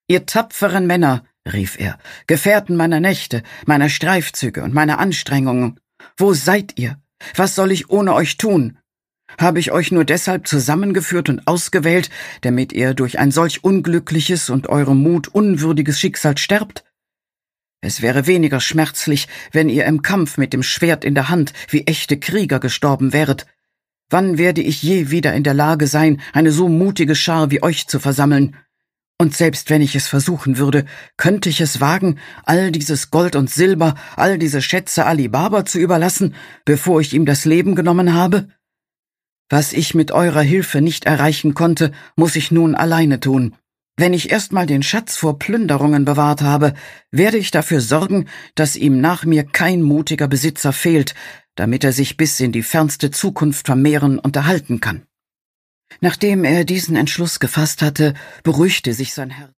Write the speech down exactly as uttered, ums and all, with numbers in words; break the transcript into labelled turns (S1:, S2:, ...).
S1: »Ihr tapferen Männer«, rief er, »Gefährten meiner Nächte, meiner Streifzüge und meiner Anstrengungen. Wo seid ihr? Was soll ich ohne euch tun? Habe ich euch nur deshalb zusammengeführt und ausgewählt, damit ihr durch ein solch unglückliches und eurem Mut unwürdiges Schicksal sterbt? Es wäre weniger schmerzlich, wenn ihr im Kampf mit dem Schwert in der Hand wie echte Krieger gestorben wäret. Wann werde ich je wieder in der Lage sein, eine so mutige Schar wie euch zu versammeln? Und selbst wenn ich es versuchen würde, könnte ich es wagen, all dieses Gold und Silber, all diese Schätze Ali Baba zu überlassen, bevor ich ihm das Leben genommen habe? Was ich mit eurer Hilfe nicht erreichen konnte, muss ich nun alleine tun. Wenn ich erstmal den Schatz vor Plünderungen bewahrt habe, werde ich dafür sorgen, dass ihm nach mir kein mutiger Besitzer fehlt, damit er sich bis in die fernste Zukunft vermehren und erhalten kann.« Nachdem er diesen Entschluss gefasst hatte, beruhigte sich sein Herz.